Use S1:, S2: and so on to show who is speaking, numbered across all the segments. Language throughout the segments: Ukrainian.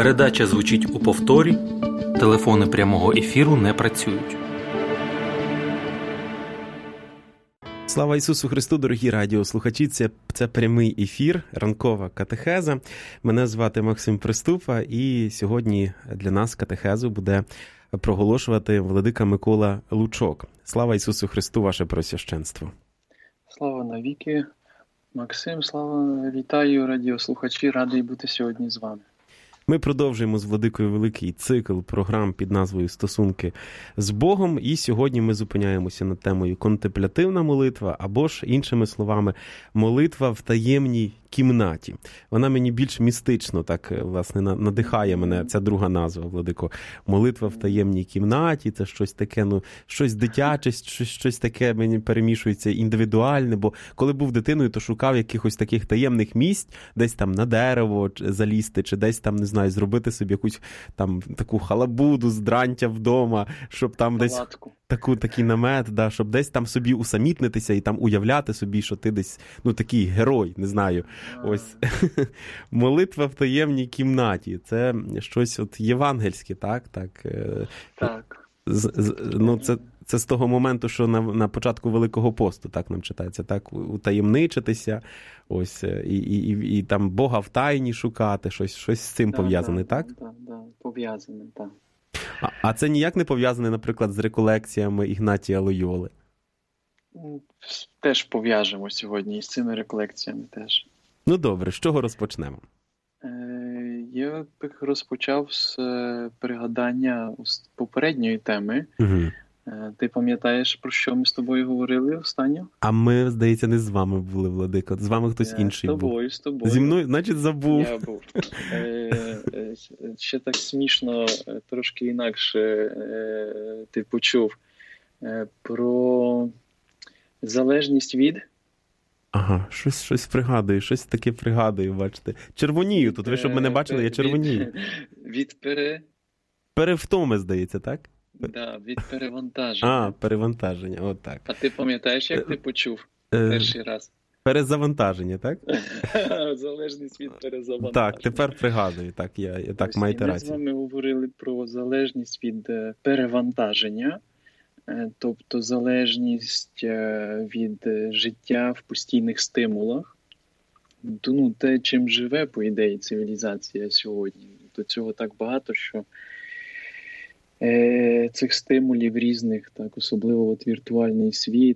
S1: Передача звучить у повторі. Телефони прямого ефіру не працюють.
S2: Слава Ісусу Христу, дорогі радіослухачі! Це прямий ефір, ранкова катехеза. Мене звати Максим Приступа, і сьогодні для нас катехезу буде проголошувати владика Микола Лучок. Слава Ісусу Христу, ваше Преосвященство!
S3: Слава навіки! Максим, слава, вітаю радіослухачі, радий бути сьогодні з вами.
S2: Ми продовжуємо з владикою великий цикл програм під назвою «Стосунки з Богом», і сьогодні ми зупиняємося над темою «Контемплятивна молитва» або ж, іншими словами, «Молитва в таємній кімнаті». Вона мені більш містично так, власне, надихає мене, ця друга назва, владико. «Молитва в таємній кімнаті» – це щось таке, щось дитяче, щось таке мені перемішується індивідуальне, бо коли був дитиною, то шукав якихось таких таємних місць, десь там на дерево залізти, чи десь там, не знаю, зробити собі якусь там таку халабуду з дрантя вдома, щоб там десь такий намет, да, щоб десь там собі усамітнитися і там уявляти собі, що ти десь, такий герой, не знаю. Ось. Молитва в таємній кімнаті. Це щось от євангельське, так? Так. Це з того моменту, що на початку Великого посту, так нам читається, так, утаємничитися, ось, і там Бога в тайні шукати, щось з цим пов'язане, так?
S3: Так, пов'язане, так.
S2: А це ніяк не пов'язане, наприклад, з реколекціями Ігнатія Лойоли?
S3: Теж пов'яжемо сьогодні із цими реколекціями теж.
S2: Ну добре, з чого розпочнемо?
S3: Я б розпочав з пригадання попередньої теми.
S2: Угу.
S3: Ти пам'ятаєш, про що ми з тобою говорили останньо?
S2: А ми, здається, не з вами були, владико. З вами хтось інший був.
S3: З тобою.
S2: Зі мною, значить, забув.
S3: Я був. Ще так смішно, трошки інакше ти почув про залежність від...
S2: Ага, щось пригадую, щось таке пригадую, бачите. Червонію тут, ви щоб мене бачили, я червонію.
S3: Від
S2: перевтоми, здається, так?
S3: Так, від перевантаження.
S2: Перевантаження, от так.
S3: А ти пам'ятаєш, як ти почув перший раз?
S2: Перезавантаження, так?
S3: Залежність від перезавантаження.
S2: Так, тепер пригадую, так, я так, маєте рацію.
S3: Ми з вами говорили про залежність від перевантаження, тобто залежність від життя в постійних стимулах. Те, чим живе, по ідеї, цивілізація сьогодні. До цього так багато, що цих стимулів різних, так, особливо от віртуальний світ,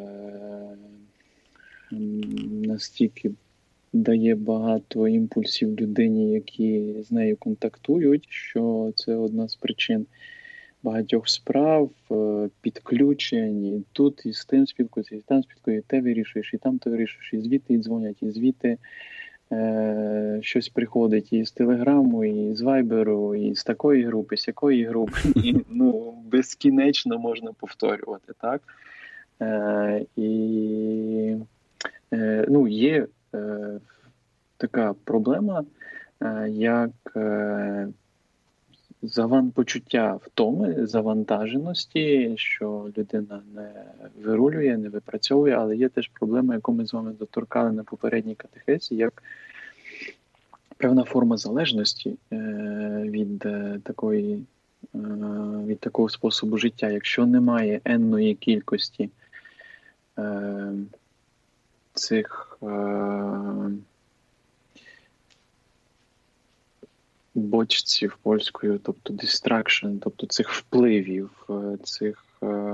S3: настільки дає багато імпульсів людині, які з нею контактують, що це одна з причин багатьох справ, підключень, і тут, і з тим спілкуються, і там спілкуються, і те вирішуєш, і там то вирішуєш, і звідти дзвонять, і звідти щось приходить і з Телеграму, і з Вайберу, і з такої групи, з якої групи, і, безкінечно можна повторювати, так? Є така проблема, як почуття втоми, завантаженості, що людина не вирулює, не випрацьовує, але є теж проблема, яку ми з вами доторкали на попередній катехесі, як певна форма залежності від такого способу життя. Якщо немає енної кількості цих бочців польською, тобто distraction, тобто цих впливів, цих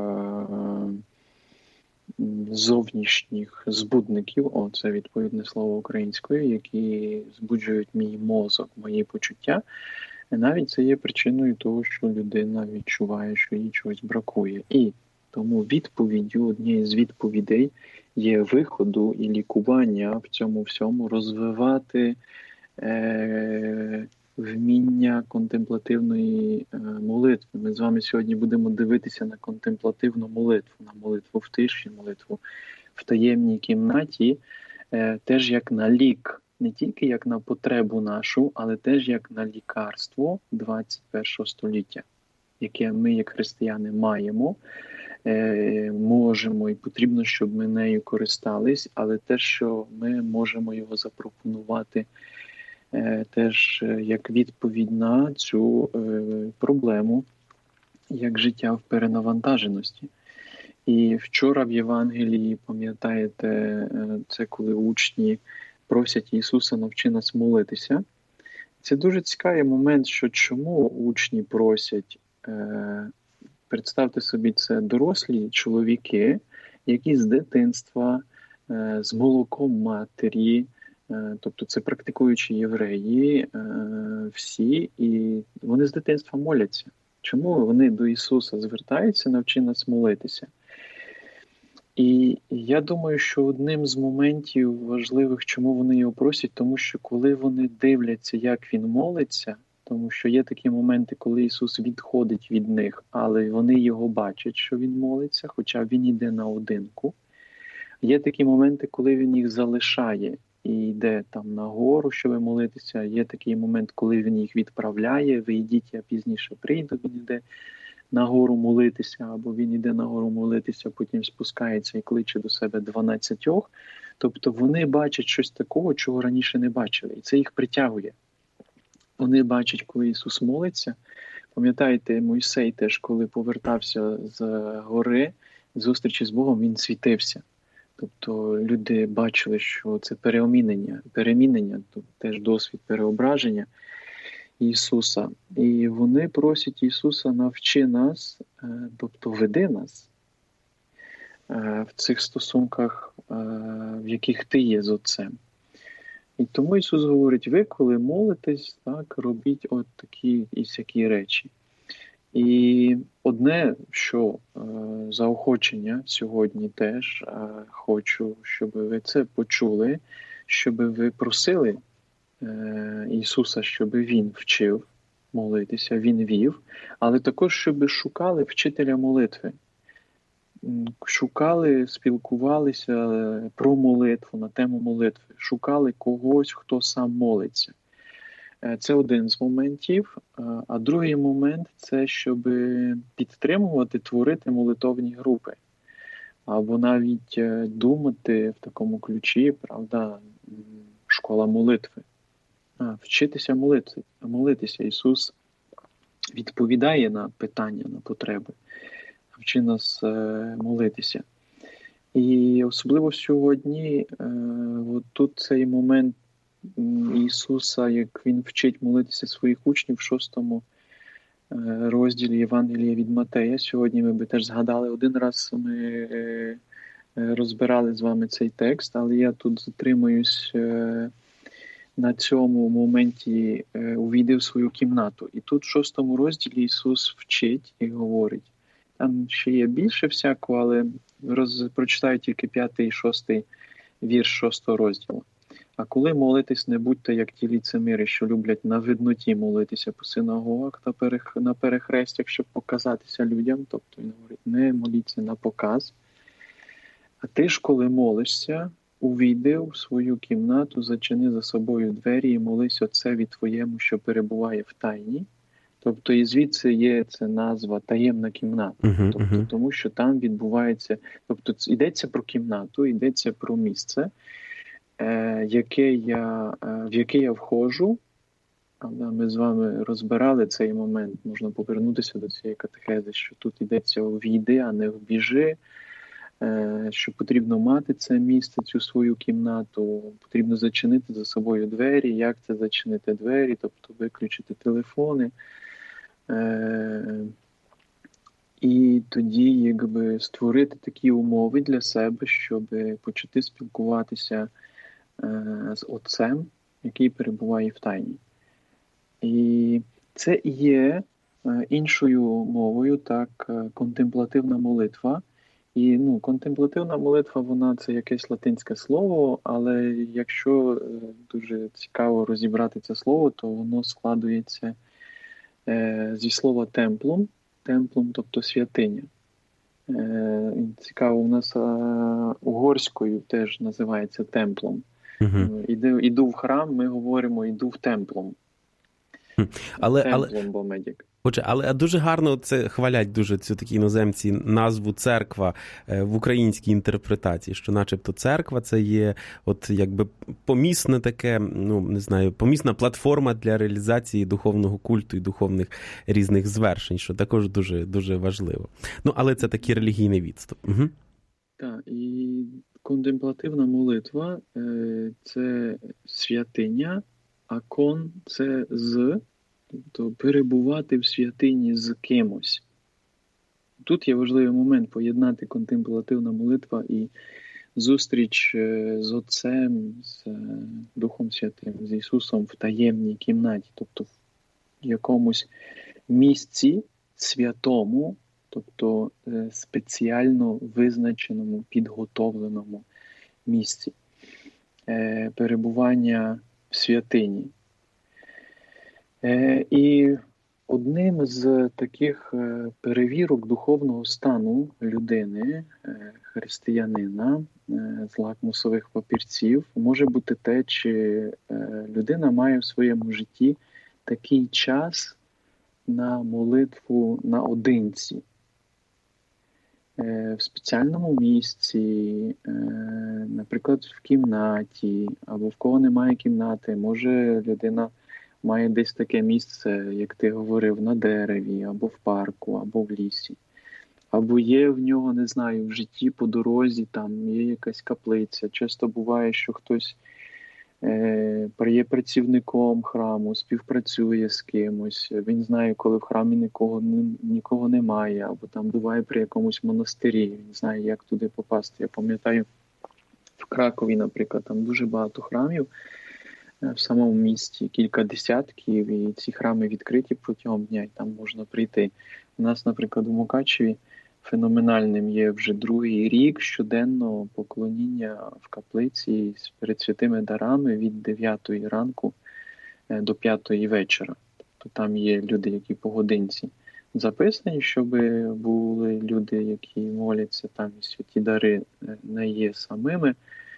S3: зовнішніх збудників, це відповідне слово українською, які збуджують мій мозок, мої почуття, навіть це є причиною того, що людина відчуває, що їй чогось бракує. І тому однією з відповідей є виходу і лікування в цьому всьому, розвивати вміння контемплативної молитви. Ми з вами сьогодні будемо дивитися на контемплативну молитву, на молитву в тиші, молитву в таємній кімнаті, теж як на лік, не тільки як на потребу нашу, але теж як на лікарство 21 століття, яке ми, як християни, маємо, можемо і потрібно, щоб ми нею користались, але те, що ми можемо його запропонувати теж як відповідь на цю проблему, як життя в перенавантаженості. І вчора в Євангелії, пам'ятаєте, це коли учні просять Ісуса навчи нас молитися. Це дуже цікавий момент, що чому учні просять, представте собі, це дорослі чоловіки, які з дитинства, з молоком матері, тобто це практикуючі євреї, всі, і вони з дитинства моляться. Чому вони до Ісуса звертаються, навчи нас молитися? І я думаю, що одним з моментів важливих, чому вони його просять, тому що коли вони дивляться, як він молиться, тому що є такі моменти, коли Ісус відходить від них, але вони його бачать, що він молиться, хоча він йде наодинку. Є такі моменти, коли він їх залишає і йде там нагору, щоб молитися. Є такий момент, коли він їх відправляє, ви йдіть, я пізніше прийду, він йде нагору молитися, або він йде нагору молитися, потім спускається і кличе до себе 12. Тобто вони бачать щось такого, чого раніше не бачили. І це їх притягує. Вони бачать, коли Ісус молиться. Пам'ятаєте, Мойсей теж, коли повертався з гори, з зустрічі з Богом, він світився. Тобто люди бачили, що це перемінення, тобто теж досвід переображення Ісуса. І вони просять Ісуса, навчи нас, тобто веди нас в цих стосунках, в яких ти є з Отцем. І тому Ісус говорить, ви, коли молитесь, так, робіть от такі і сякі речі. І одне, що заохочення сьогодні теж хочу, щоб ви це почули, щоб ви просили Ісуса, щоб Він вчив молитися, Він вів, але також, щоб шукали вчителя молитви. Шукали, спілкувалися про молитву, на тему молитви. Шукали когось, хто сам молиться. Це один з моментів. А другий момент – це щоб підтримувати, творити молитовні групи. Або навіть думати в такому ключі, правда, школа молитви. Вчитися молитися. Ісус відповідає на питання, на потреби. Вчи нас молитися. І особливо сьогодні, от тут цей момент Ісуса, як Він вчить молитися своїх учнів в 6 розділі Євангелія від Матея. Сьогодні ми би теж згадали, один раз ми розбирали з вами цей текст, але я тут затримуюсь на цьому моменті, увійди в свою кімнату. І тут в 6 розділі Ісус вчить і говорить. Там ще є більше всякого, але прочитаю тільки 5 і 6 вірш 6 розділу. А коли молитесь, не будьте, як ті ліцеміри, що люблять на видноті молитися по синагогах та на перехрестях, щоб показатися людям. Тобто, він говорить, не моліться на показ. А ти ж, коли молишся, увійди в свою кімнату, зачини за собою двері і молись Отцеві твоєму, що перебуває в тайні. Тобто, і звідси є ця назва «таємна кімната». Тобто, тому що там відбувається, тобто йдеться про кімнату, йдеться про місце, в яке я входжу. Ми з вами розбирали цей момент, можна повернутися до цієї катехези, що тут йдеться «війди», а не «вбіжи», що потрібно мати це місце, цю свою кімнату, потрібно зачинити за собою двері. Як це зачинити двері? Тобто виключити телефони. І тоді якби створити такі умови для себе, щоб почати спілкуватися з Отцем, який перебуває в тайні. І це є іншою мовою, так, контемплативна молитва. І контемплативна молитва, вона це якесь латинське слово, але якщо дуже цікаво розібрати це слово, то воно складується зі слова темплум, тобто святиня. Цікаво, у нас угорською теж називається темплом. Іду в храм, ми говоримо іду в темплум.
S2: Але дуже гарно це хвалять дуже ці такі іноземці назву церква в українській інтерпретації, що начебто церква це є от якби помісне таке, помісна платформа для реалізації духовного культу і духовних різних звершень, що також дуже, дуже важливо. Але це такий релігійний відступ. Угу.
S3: Так, і контемплативна молитва – це святиня, а кон – це з, тобто перебувати в святині з кимось. Тут є важливий момент поєднати контемплативна молитва і зустріч з Отцем, з Духом Святим, з Ісусом в таємній кімнаті, тобто в якомусь місці святому, тобто спеціально визначеному, підготовленому місці. Перебування в святині. І одним з таких перевірок духовного стану людини, християнина, з лакмусових папірців, може бути те, чи людина має в своєму житті такий час на молитву наодинці. В спеціальному місці, наприклад, в кімнаті, або в кого немає кімнати, може людина має десь таке місце, як ти говорив, на дереві, або в парку, або в лісі. Або є в нього, не знаю, в житті по дорозі, там є якась каплиця. Часто буває, що хтось є працівником храму, співпрацює з кимось, він знає, коли в храмі нікого немає, або там буває при якомусь монастирі, він знає, як туди попасти. Я пам'ятаю, в Кракові, наприклад, там дуже багато храмів, в самому місті кілька десятків, і ці храми відкриті протягом дня, і там можна прийти. У нас, наприклад, у Мукачеві феноменальним є вже другий рік щоденно поклоніння в каплиці перед святими дарами від 9 ранку до 5 вечора. Тобто там є люди, які по годинці записані, щоб були люди, які моляться, там і святі дари не є самими,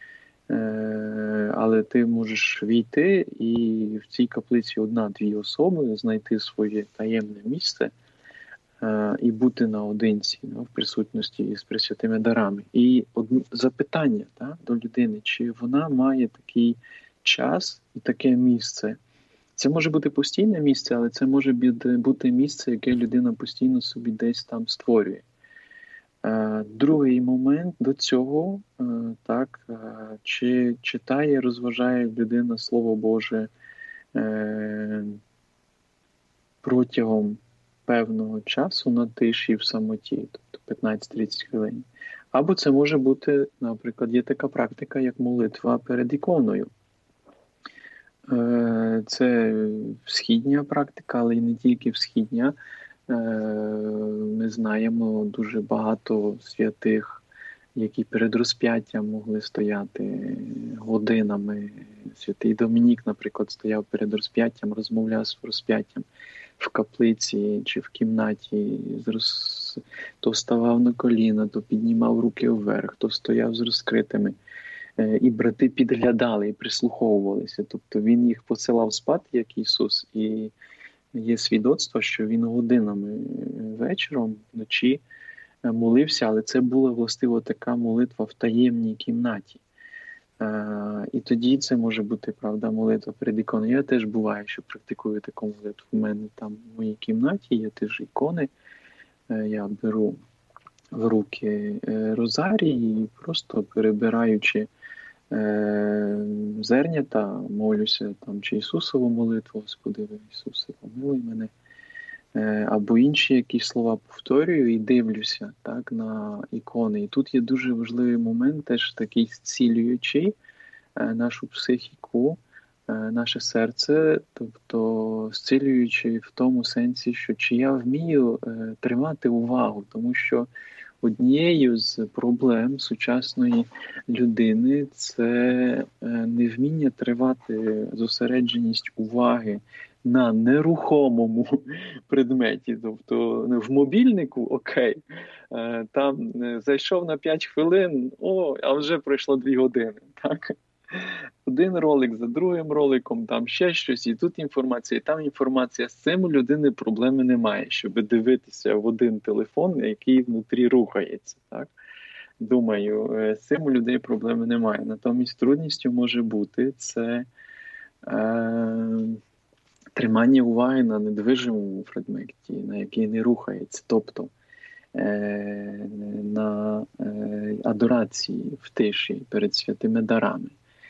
S3: але ти можеш війти і в цій каплиці 1-2 особи, знайти своє таємне місце і бути наодинці в присутності з пресвятими дарами. І запитання до людини, чи вона має такий час і таке місце. Це може бути постійне місце, але це може бути місце, яке людина постійно собі десь там створює. Другий момент до цього, чи читає, розважає людина Слово Боже протягом певного часу на тиші в самоті, тобто 15-30 хвилин. Або це може бути, наприклад, є така практика, як молитва перед іконою. Це східня практика, але й не тільки східня. Ми знаємо дуже багато святих, які перед розп'яттям могли стояти годинами. Святий Домінік, наприклад, стояв перед розп'яттям, розмовляв з розп'яттям в каплиці чи в кімнаті, то ставав на коліна, то піднімав руки вверх, то стояв з розкритими. І брати підглядали і прислуховувалися. Тобто він їх посилав спати, як Ісус, і є свідоцтво, що він годинами вечором, вночі молився, але це була властиво така молитва в таємній кімнаті. І тоді це може бути, правда, молитва перед іконою. Я теж буває, що практикую таку молитву. У мене там в моїй кімнаті є теж ікони. Я беру в руки розарій і просто перебираючи зернята, молюся там чи Ісусову молитву, Господи, Ісусе, помилуй мене, або інші якісь слова повторюю і дивлюся на ікони. І тут є дуже важливий момент, теж такий зцілюючий нашу психіку, наше серце, тобто зцілюючи в тому сенсі, що чи я вмію тримати увагу, тому що однією з проблем сучасної людини – це невміння тривати зосередженість уваги на нерухомому предметі. Тобто в мобільнику – окей, там зайшов на 5 хвилин, а вже пройшло 2 години. Так? один ролик за другим роликом, там ще щось, і тут інформація, і там інформація. З цим у людини проблеми немає, щоб дивитися в один телефон, який внутрі рухається. Так? Думаю, з цим у людей проблеми немає. Натомість трудністю може бути це тримання уваги на недвижимому фрагменті, на який не рухається. Тобто на адорації в тиші перед святими дарами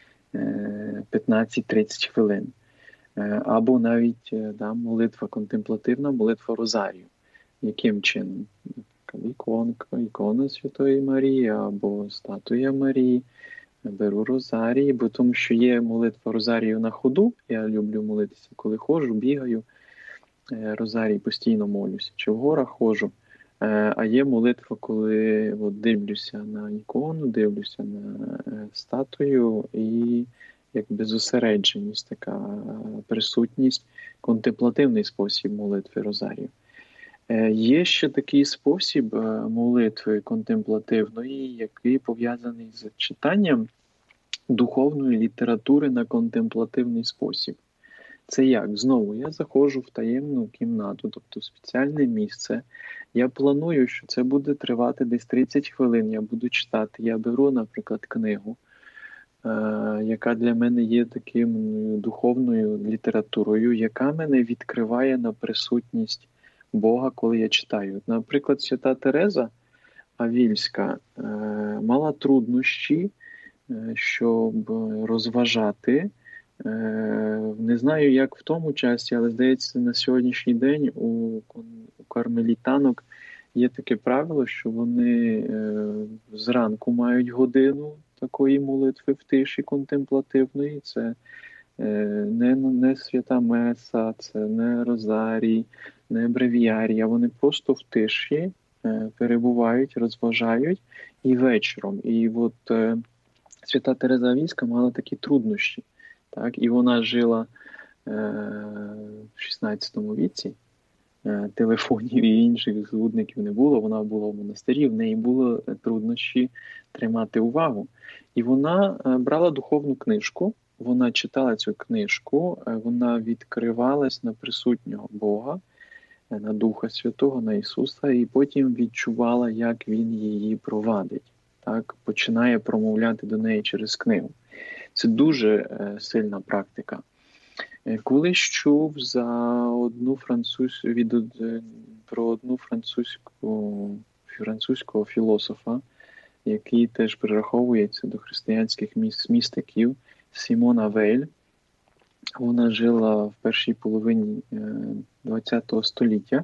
S3: 15-30 хвилин. Або навіть молитва контемплативна, молитва Розарію. Яким чином? Ікона Святої Марії або статуя Марії. Беру Розарій, бо тому що є молитва Розарію на ходу. Я люблю молитися, коли ходжу, бігаю. Розарій постійно молюся. Чи в горах ходжу. А є молитва, коли дивлюся на ікону, дивлюся на статую і якби зосередженість, така присутність, контемплативний спосіб молитви Розарію. Є ще такий спосіб молитви контемплативної, який пов'язаний з читанням духовної літератури на контемплативний спосіб. Це як? Знову, я заходжу в таємну кімнату, тобто в спеціальне місце. Я планую, що це буде тривати десь 30 хвилин, я буду читати. Я беру, наприклад, книгу, яка для мене є таким духовною літературою, яка мене відкриває на присутність Бога, коли я читаю. Наприклад, свята Тереза Авільська мала труднощі, щоб розважати. Не знаю, як в тому часі, але, здається, на сьогоднішній день у кармелітанок є таке правило, що вони зранку мають годину такої молитви в тиші контемплативної. Це не свята Меса, це не Розарій, не бревіарій, а вони просто в тиші перебувають, розважають і вечором. І от свята Тереза Авільська мала такі труднощі. Так, і вона жила в 16 віці, телефонів і інших звудників не було, вона була в монастирі, в неї було труднощі тримати увагу. І вона брала духовну книжку, вона читала цю книжку, вона відкривалась на присутнього Бога, на Духа Святого, на Ісуса, і потім відчувала, як Він її провадить. Так, починає промовляти до неї через книгу. Це дуже сильна практика. Колись чув про одну французького філософа, який теж прираховується до християнських містиків, Сімона Вейль. Вона жила в першій половині ХХ століття,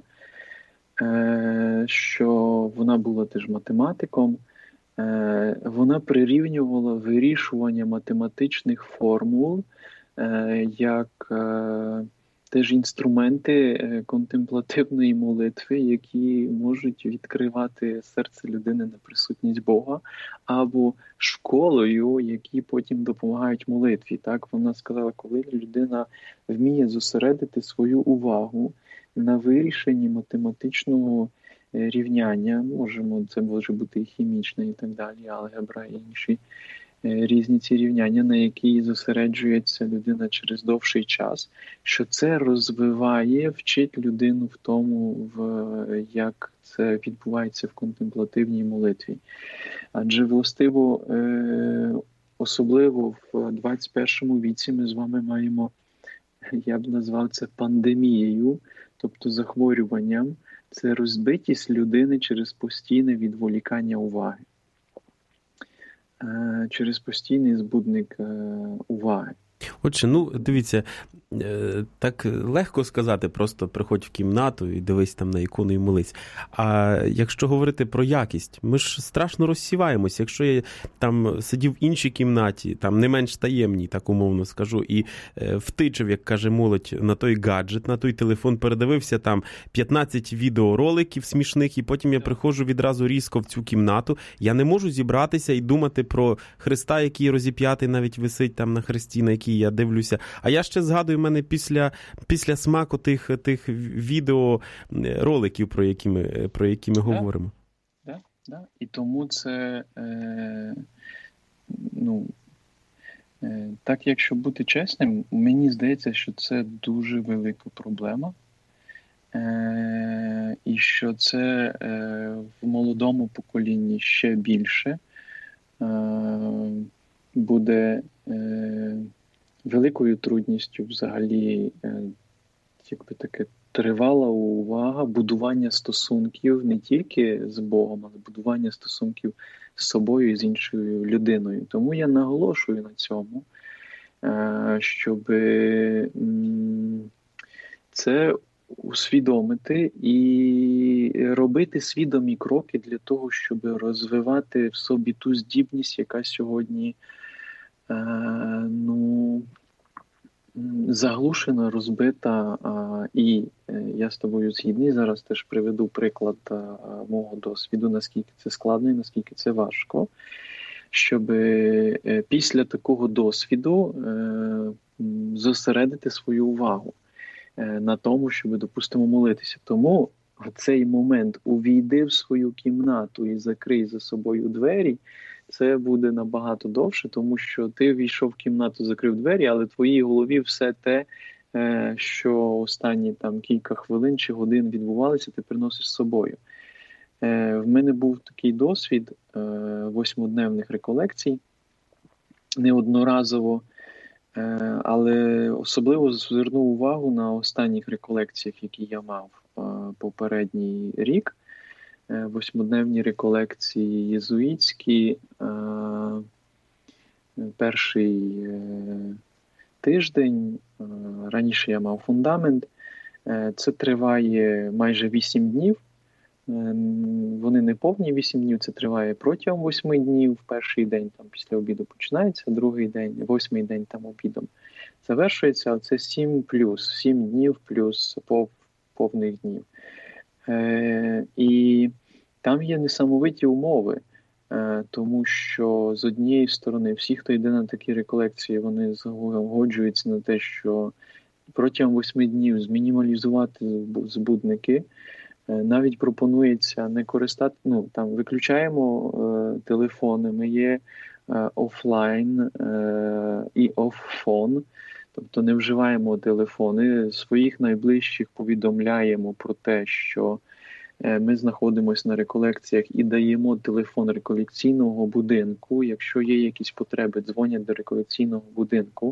S3: що вона була теж математиком. Вона прирівнювала вирішування математичних формул як теж інструменти контемплативної молитви, які можуть відкривати серце людини на присутність Бога, або школою, які потім допомагають молитві. Так, вона сказала, коли людина вміє зосередити свою увагу на вирішенні математичного рівняння, це може бути і хімічне, і так далі, алгебра і інші різні ці рівняння, на які зосереджується людина через довший час, що це розвиває, вчить людину в тому, як це відбувається в контемплативній молитві. Адже властиво, особливо в 21 віці ми з вами маємо, я б назвав це пандемією, тобто захворюванням, це розбитість людини через постійне відволікання уваги. Через постійний збудник уваги.
S2: Отже, дивіться, так легко сказати, просто приходь в кімнату і дивись там на ікону і молись. А якщо говорити про якість, ми ж страшно розсіваємось. Якщо я там сидів в іншій кімнаті, там не менш таємній, так умовно скажу, і втичив, як каже молодь, на той гаджет, на той телефон, передивився там 15 відеороликів смішних, і потім я приходжу відразу різко в цю кімнату, я не можу зібратися і думати про Христа, який розіп'ятий навіть висить там на хресті, на який я дивлюся. А я ще згадую, в мене після смаку тих відеороликів, про які ми говоримо.
S3: Да. І тому це Так, якщо бути чесним, мені здається, що це дуже велика проблема. І що це в молодому поколінні ще більше буде великою трудністю взагалі, якби таке тривала увага, будування стосунків не тільки з Богом, але будування стосунків з собою і з іншою людиною. Тому я наголошую на цьому, щоб це усвідомити і робити свідомі кроки для того, щоб розвивати в собі ту здібність, яка сьогодні заглушена, розбита. І я з тобою згідний, зараз теж приведу приклад мого досвіду, наскільки це складно і наскільки це важко, щоб після такого досвіду зосередити свою увагу на тому, щоб, допустимо, молитися. Тому в цей момент увійди в свою кімнату і закрий за собою двері, це буде набагато довше, тому що ти війшов в кімнату, закрив двері, але в твоїй голові все те, що останні там кілька хвилин чи годин відбувалося, ти приносиш з собою. В мене був такий досвід 8-дневних реколекцій, неодноразово, але особливо звернув увагу на останніх реколекціях, які я мав попередній рік. 8-дневні реколекції єзуїтські, перший тиждень, раніше я мав фундамент, це триває майже 8 днів, вони не повні 8 днів, це триває протягом 8 днів, перший день там після обіду починається, другий день, 8-й день там обідом завершується, а це 7 днів плюс повних днів. І там є несамовиті умови, тому що з однієї сторони всі, хто йде на такі реколекції, вони згоджуються на те, що протягом 8 днів змінімалізувати збудники. Навіть пропонується не користати, там виключаємо телефони, ми є офлайн і оффон, тобто не вживаємо телефони, своїх найближчих повідомляємо про те, що ми знаходимося на реколекціях і даємо телефон реколекційного будинку. Якщо є якісь потреби, дзвонять до реколекційного будинку.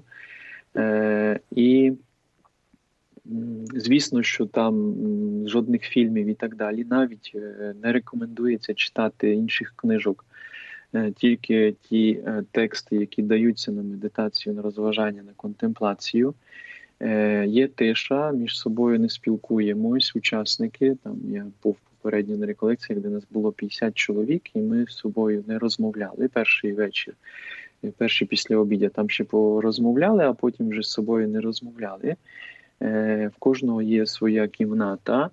S3: І звісно, що там жодних фільмів і так далі. Навіть не рекомендується читати інших книжок. Тільки ті тексти, які даються на медитацію, на розважання, на контемплацію. Є тиша, між собою не спілкуємось, учасники. Там я був попередньо на реколекціях, де нас було 50 чоловік, і ми з собою не розмовляли. Перший вечір, перший після обідя там ще порозмовляли, а потім вже з собою не розмовляли. В кожного є своя кімната,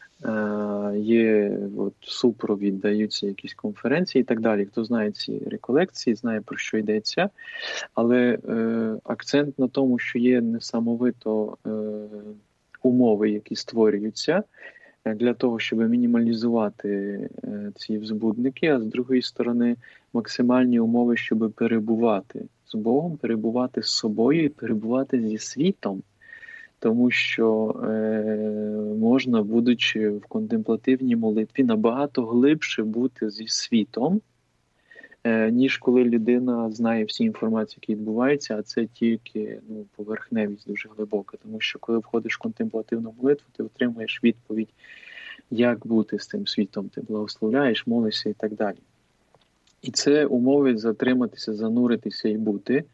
S3: є супровід, даються якісь конференції і так далі. Хто знає ці реколекції, знає, про що йдеться. Але акцент на тому, що є несамовито умови, які створюються для того, щоб мінімалізувати ці збудники, а з другої сторони максимальні умови, щоб перебувати з Богом, перебувати з собою і перебувати зі світом. Тому що можна, будучи в контемплативній молитві, набагато глибше бути зі світом, ніж коли людина знає всі інформації, які відбуваються, а це тільки поверхневість дуже глибока. Тому що коли входиш в контемплативну молитву, ти отримуєш відповідь, як бути з цим світом, ти благословляєш, молишся і так далі. І це умови затриматися, зануритися і бути.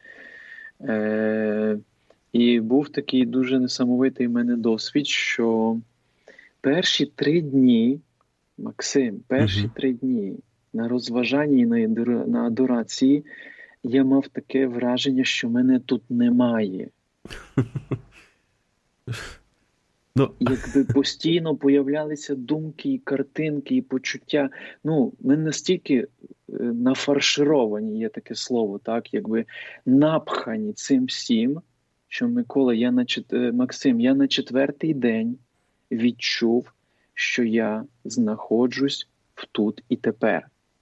S3: І був такий дуже несамовитий в мене досвід, що перші 3 дні, Максим, перші 3 дні на розважанні і на адорації я мав таке враження, що мене тут немає. Якби постійно появлялися думки, і картинки, і почуття. Ми настільки нафаршировані, є таке слово, так, якби напхані цим всім, що, Микола, Максим, я на 4-й день відчув, що я знаходжусь в тут і тепер.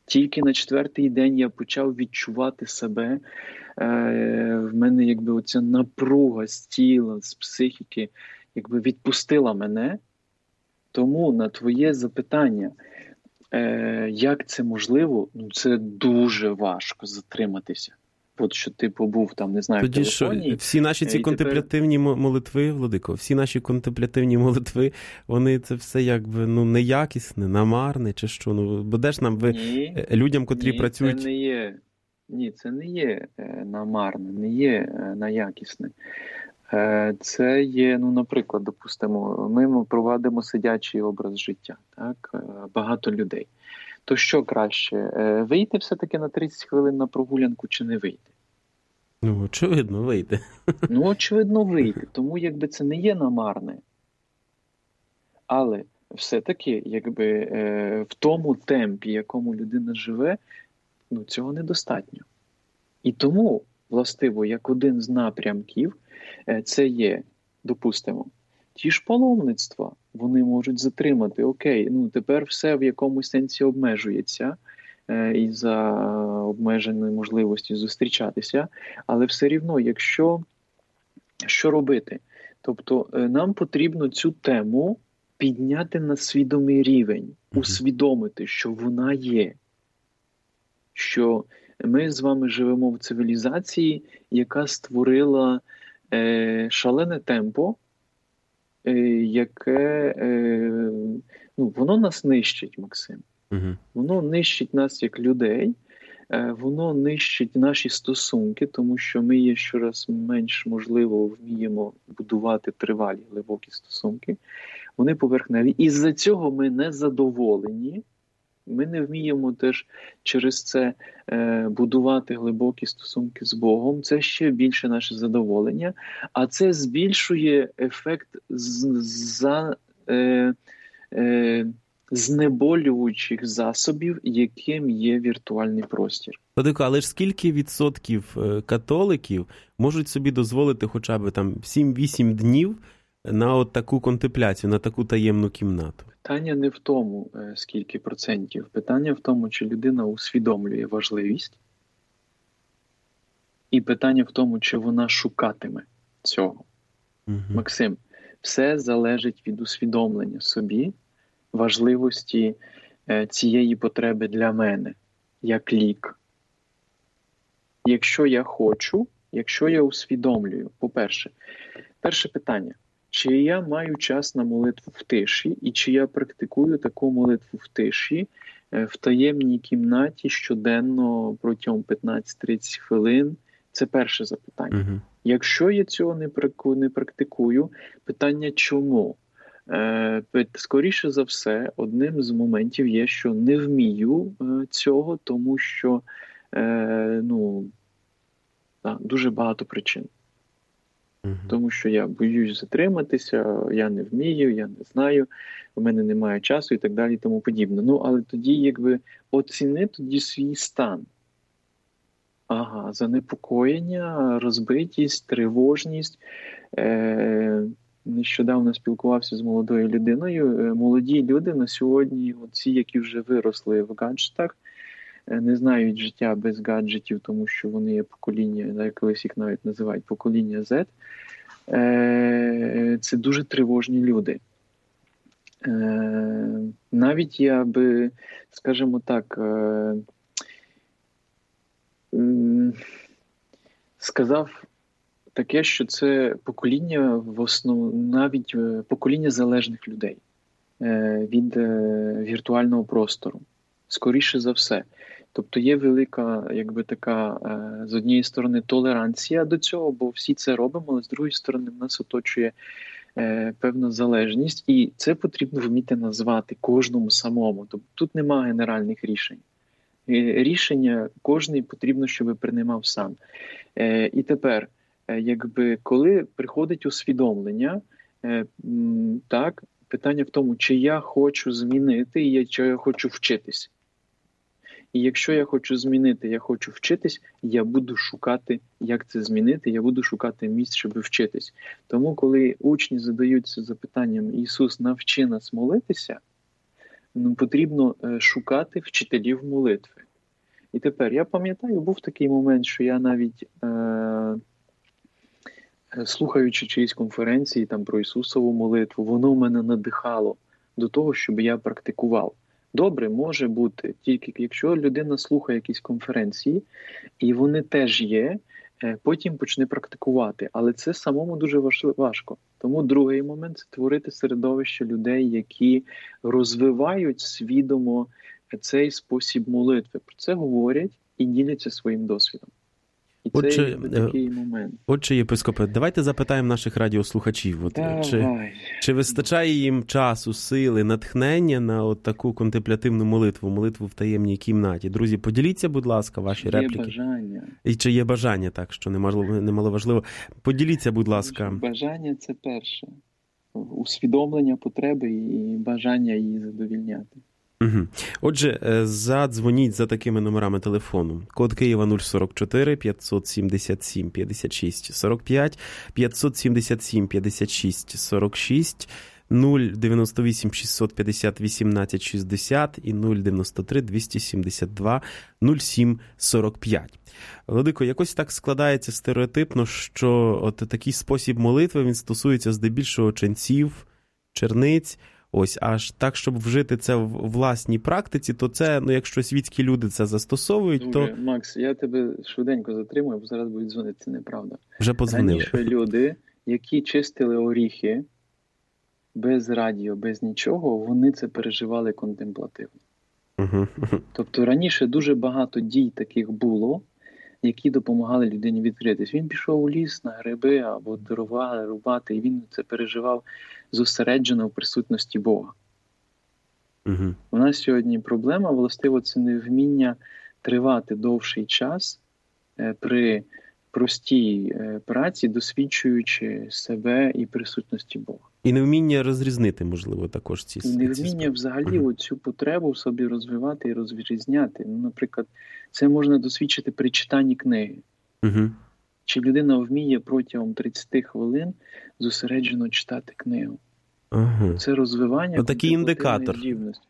S3: Тільки на 4-й день я почав відчувати себе, в мене якби оця напруга з тіла, з психіки, якби відпустила мене. Тому на твоє запитання, як це можливо, ну це дуже важко затриматися. От що ти побув там, не знаю,
S2: тоді
S3: в телефоні.
S2: Що, всі наші ці контемплятивні молитви, Владико, всі наші контемплятивні молитви, вони це все якби, ну, неякісне, намарне, чи що? Ну, бо де ж нам ви людям, котрі працюють...
S3: Це не є намарне, не є неякісне. Це є, ну, наприклад, допустимо, ми провадимо сидячий образ життя, так, багато людей. То що краще, вийти все-таки на 30 хвилин на прогулянку чи не вийти?
S2: Ну, очевидно, вийти.
S3: Ну, очевидно, вийти, тому якби це не є намарне. Але все-таки, якби в тому темпі, якому людина живе, ну, цього недостатньо. І тому, властиво, як один з напрямків, це є, допустимо, ті ж паломництва, вони можуть затримати, окей, ну тепер все в якомусь сенсі обмежується із-за обмеженої можливості зустрічатися, але все рівно, якщо, що робити? Тобто нам потрібно цю тему підняти на свідомий рівень, усвідомити, що вона є, що ми з вами живемо в цивілізації, яка створила шалене темпо, яке, ну, воно нас нищить, Максим. Воно нищить нас як людей, воно нищить наші стосунки, тому що ми є щораз менш, можливо, вміємо будувати тривалі, глибокі стосунки. Вони поверхневі. Із-за цього ми не задоволені. Ми не вміємо теж через це будувати глибокі стосунки з Богом. Це ще більше наше задоволення, а це збільшує ефект знеболюючих засобів, яким є віртуальний простір.
S2: Владико, але ж скільки відсотків католиків можуть собі дозволити хоча б там 7-8 днів на от таку контемпляцію, на таку таємну кімнату?
S3: Питання не в тому, скільки процентів. Питання в тому, чи людина усвідомлює важливість. І питання в тому, чи вона шукатиме цього. Максим, все залежить від усвідомлення собі важливості цієї потреби для мене, як лік. Якщо я хочу, якщо я усвідомлюю, по-перше, перше питання, чи я маю час на молитву в тиші, і чи я практикую таку молитву в тиші, в таємній кімнаті щоденно протягом 15-30 хвилин? Це перше запитання. Якщо я цього не практикую, питання чому? Скоріше за все, одним з моментів є, що не вмію цього, тому що дуже багато причин. Тому що я боюсь затриматися, я не вмію, я не знаю, у мене немає часу і так далі і тому подібне. Ну, але тоді, якби, оціни тоді свій стан. Ага, занепокоєння, розбитість, тривожність. Нещодавно спілкувався з молодою людиною. Молоді люди на сьогодні, ці, які вже виросли в гаджетах, не знають життя без гаджетів, тому що вони є покоління, колись їх навіть називають покоління Z. Це дуже тривожні люди. Навіть я би, скажімо так, сказав таке, що це покоління, навіть покоління залежних людей від віртуального простору. Скоріше за все. Тобто є велика, якби така, з однієї сторони, толеранція до цього, бо всі це робимо, але з другої сторони нас оточує певна залежність, і це потрібно вміти назвати кожному самому. Тобто тут немає генеральних рішень. Рішення кожний потрібно, щоб приймав сам. І тепер, якби, коли приходить усвідомлення, так, питання в тому, чи я хочу змінити, і чи я хочу вчитись. І якщо я хочу змінити, я хочу вчитись, я буду шукати, як це змінити, я буду шукати місць, щоб вчитись. Тому, коли учні задаються запитанням «Ісус, навчи нас молитися», потрібно шукати вчителів молитви. І тепер, я пам'ятаю, був такий момент, що я навіть, слухаючи чиїсь конференції там, про Ісусову молитву, воно мене надихало до того, щоб я практикував. Добре, може бути, тільки якщо людина слухає якісь конференції, і вони теж є, потім почне практикувати. Але це самому дуже важко. Тому другий момент – це творити середовище людей, які розвивають свідомо цей спосіб молитви. Про це говорять і діляться своїм досвідом. І це такий момент.
S2: Отже, єпископе, давайте запитаємо наших радіослухачів. Чи вистачає їм часу, сили, натхнення на таку контемплятивну молитву в таємній кімнаті? Друзі, поділіться, будь ласка, ваші репліки.
S3: Є бажання.
S2: І чи є бажання, так, що немаловажливо. Поділіться, будь ласка.
S3: Бажання – це перше. Усвідомлення потреби і бажання її задовільняти.
S2: Угу. Отже, задзвоніть за такими номерами телефону. Код Києва 044 577 56 45, 577 56 46, 098 650 18 60 і 093 272 07 45. Владико, якось так складається стереотипно, що от такий спосіб молитви, він стосується здебільшого ченців, черниць. Ось, аж так, щоб вжити це в власній практиці, то це, якщо світські люди це застосовують,
S3: Добре,
S2: то...
S3: Макс, я тебе швиденько затримую, бо зараз будуть дзвонити, це неправда.
S2: Вже подзвонили.
S3: Раніше люди, які чистили оріхи без радіо, без нічого, вони це переживали контемплативно. Тобто раніше дуже багато дій таких було, які допомагали людині відкритись. Він пішов у ліс на гриби або дрова рубати, і він це переживав зосереджено в присутності Бога. У нас сьогодні проблема, властиво, це невміння тривати довший час при простій праці, досвідчуючи себе і присутності Бога.
S2: І невміння розрізнити, можливо, також ці
S3: невміння взагалі оцю потребу в собі розвивати і розрізняти. Наприклад, це можна досвідчити при читанні книги. Чи людина вміє протягом 30 хвилин зосереджено читати книгу. Це розвивання
S2: отакий індикатор.
S3: Здібності.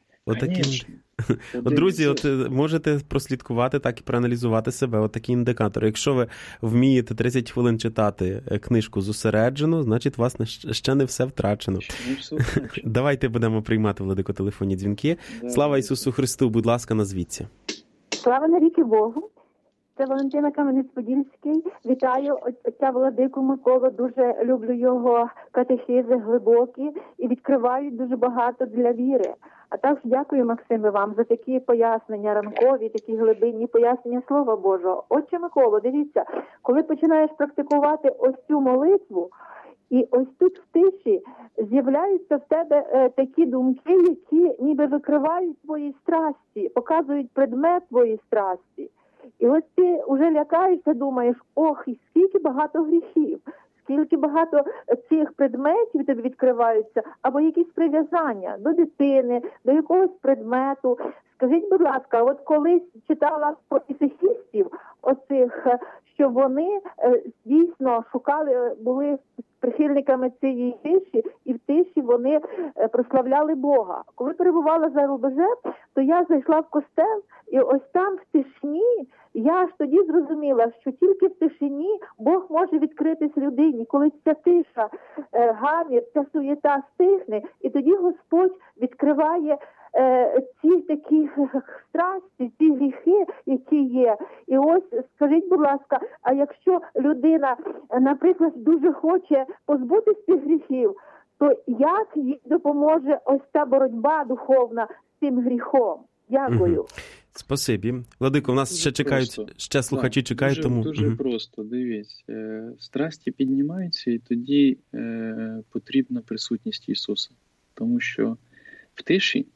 S2: Друзі, можете прослідкувати так і проаналізувати себе. Отакий індикатор. Якщо ви вмієте 30 хвилин читати книжку зосереджено, значить у вас ще не все втрачено. Давайте будемо приймати, Владико, телефонні дзвінки. Слава Ісусу Христу, будь ласка, назвіться.
S4: Слава навіки Богу. Це Валентина Кам'янець-Подільський. Вітаю отця Владику Миколу. Дуже люблю його катехези глибокі і відкривають дуже багато для віри. А також дякую, Максиме, вам за такі пояснення ранкові, такі глибинні пояснення Слова Божого. Отче Миколо, дивіться, коли починаєш практикувати ось цю молитву, і ось тут в тиші з'являються в тебе такі думки, які ніби викривають твої страсті, показують предмет твоєї страсті. І ось ти вже лякаєшся, думаєш, ох, і скільки багато гріхів, скільки багато цих предметів тобі відкриваються, або якісь прив'язання до дитини, до якогось предмету. Скажіть, будь ласка, от колись читала про ісихістів, оцих, що вони дійсно шукали, були прихильниками цієї тиші, і в тиші вони прославляли Бога. Коли перебувала за рубежем, то я зайшла в костел, і ось там в тишині, я аж тоді зрозуміла, що тільки в тишині Бог може відкритись людині, коли ця тиша, гамір, ця суєта стихне, і тоді Господь відкриває ці такі страсті, ці гріхи, які є. І ось, скажіть, будь ласка, а якщо людина, наприклад, дуже хоче позбутися цих гріхів, то як їй допоможе ось ця боротьба духовна з цим гріхом? Дякую.
S2: Спасибі. Владико, у нас ще чекають, ще слухачі чекають, тому...
S3: Дуже просто, дивіться. Страсті піднімаються, і тоді потрібна присутність Ісуса. Тому що в тиші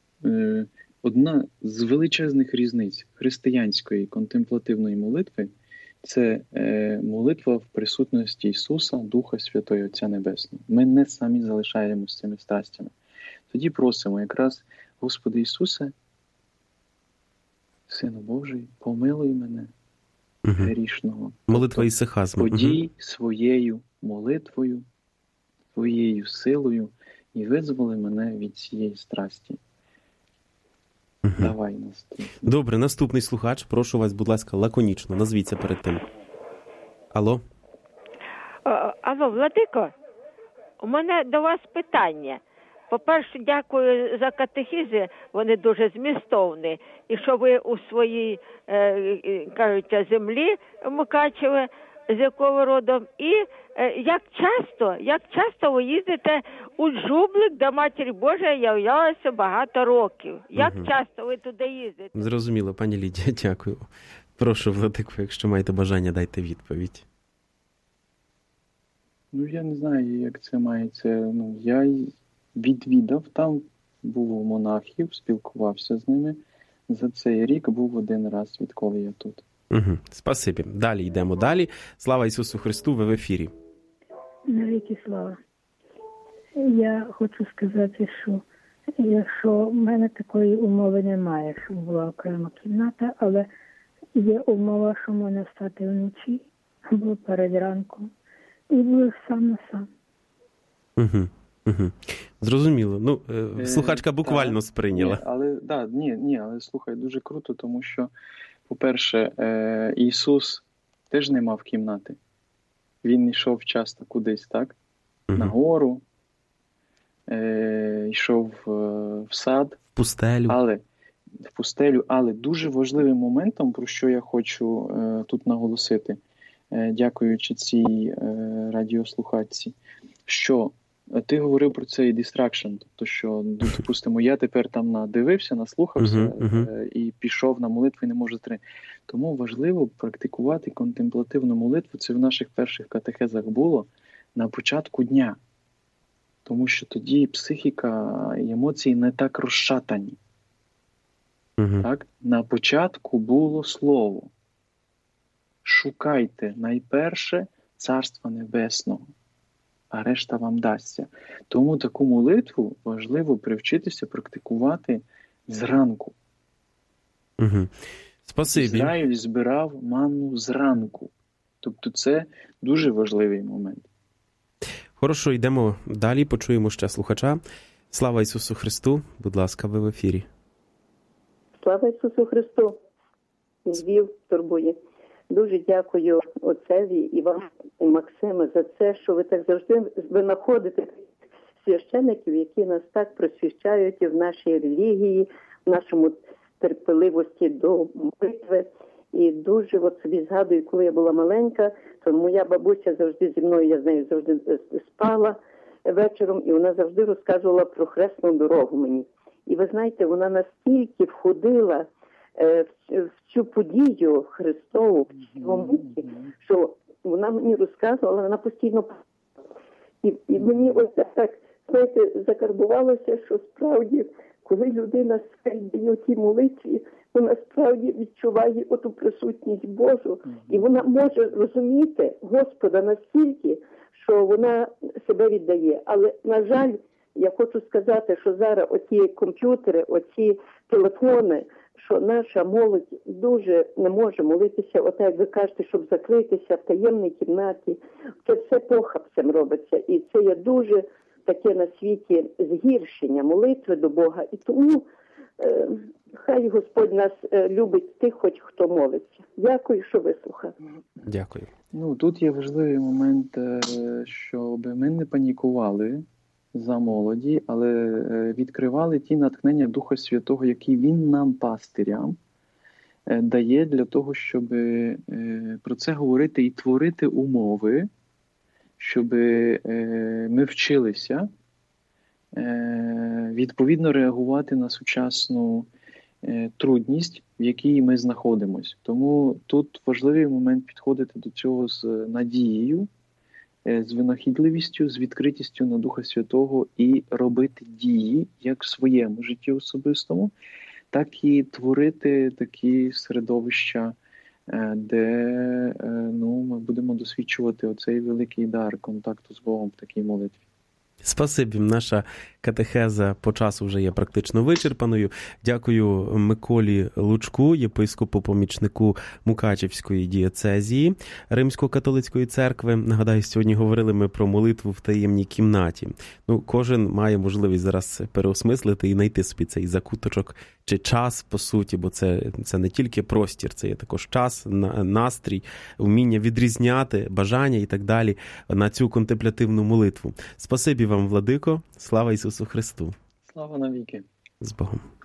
S3: одна з величезних різниць християнської контемплативної молитви – це молитва в присутності Ісуса, Духа Святого, Отця Небесного. Ми не самі залишаємося цими страстями. Тоді просимо якраз, Господи Ісусе, Сину Божий, помилуй мене, грішного.
S2: Молитва ісихазму.
S3: Подій своєю молитвою, твоєю силою і визволи мене від цієї страсті. Давай наступний.
S2: Добре, наступний слухач. Прошу вас, будь ласка, лаконічно. Назвіться перед тим. Алло?
S5: Алло, Владико, у мене до вас питання. По-перше, дякую за катехізи, вони дуже змістовні. І що ви у своїй, кажуть, землі Мукачеве, з якого родом. І як часто ви їздите у Джублик, де Матір Божа являлася багато років? Як часто ви туди їздите?
S2: Зрозуміло, пані Лідія, дякую. Прошу, Владико, якщо маєте бажання, дайте відповідь.
S3: Ну, я не знаю, як це мається. Ну, я відвідав там, був у монахів, спілкувався з ними. За цей рік був один раз, відколи я тут.
S2: Спасибі. Далі йдемо далі. Слава Ісусу Христу, ви в ефірі.
S6: Навіки слава. Я хочу сказати, що якщо в мене такої умови немає, щоб була окрема кімната, але є умова, що можна встати вночі або перед ранком і були сам на сам.
S2: Зрозуміло. Ну, слухачка буквально сприйняла.
S3: Але слухай, дуже круто, тому що, по-перше, Ісус теж не мав кімнати. Він йшов часто кудись, так? На гору, йшов в сад. В пустелю. Але дуже важливим моментом, про що я хочу тут наголосити, дякуючи цій радіослухачці, що ти говорив про цей distraction, тобто, що, допустимо, я тепер там надивився, наслухався і пішов на молитву і не можу затримати. Тому важливо практикувати контемплативну молитву, це в наших перших катехезах було, на початку дня. Тому що тоді психіка і емоції не так розшатані. Так? На початку було слово. Шукайте найперше Царства Небесного, а решта вам дасться. Тому таку молитву важливо привчитися практикувати зранку.
S2: Спасибі.
S3: Ізраїль збирав манну зранку. Тобто це дуже важливий момент.
S2: Хорошо, йдемо далі, почуємо ще слухача. Слава Ісусу Христу, будь ласка, ви в ефірі.
S7: Слава Ісусу Христу! Львів турбує. Дуже дякую отцеві і вам, Максиме, за це, що ви так завжди винаходите священиків, які нас так просвіщають в нашій релігії, в нашому терпеливості до молитви. І дуже собі згадую, коли я була маленька, то моя бабуся завжди зі мною, я з нею завжди спала вечором, і вона завжди розказувала про хресну дорогу мені. І ви знаєте, вона настільки входила в цю подію Христову, в цьому миті, що вона мені розказувала, вона постійно... І мені ось так, знаєте, закарбувалося, що справді, коли людина сидить у тій молитві, вона справді відчуває оту присутність Божу, і вона може розуміти Господа настільки, що вона себе віддає. Але, на жаль, я хочу сказати, що зараз оці комп'ютери, оці телефони, що наша молодь дуже не може молитися, отак, як ви кажете, щоб закритися в таємній кімнаті. Це все похабцем робиться. І це є дуже таке на світі згіршення молитви до Бога. І тому хай Господь нас любить тих, хоч хто молиться. Дякую, що вислухали.
S2: Дякую.
S3: Ну, тут є важливий момент, щоб ми не панікували за молоді, але відкривали ті натхнення Духа Святого, які Він нам, пастирям, дає для того, щоб про це говорити і творити умови, щоб ми вчилися відповідно реагувати на сучасну трудність, в якій ми знаходимося. Тому тут важливий момент підходити до цього з надією, з винахідливістю, з відкритістю на Духа Святого і робити дії як в своєму житті особистому, так і творити такі середовища, де ми будемо досвідчувати оцей великий дар контакту з Богом в такій молитві.
S2: Спасибі, наша катехеза по часу вже є практично вичерпаною. Дякую Миколі Лучку, єпископу-помічнику Мукачівської дієцезії Римсько-католицької церкви. Нагадаю, сьогодні говорили ми про молитву в таємній кімнаті. Кожен має можливість зараз переосмислити і знайти собі цей закуточок чи час, по суті, бо це не тільки простір, це є також час, настрій, вміння відрізняти, бажання і так далі на цю контемплятивну молитву. Спасибі вам, Владико. Слава Ісусу Христу.
S3: Слава навіки.
S2: З Богом.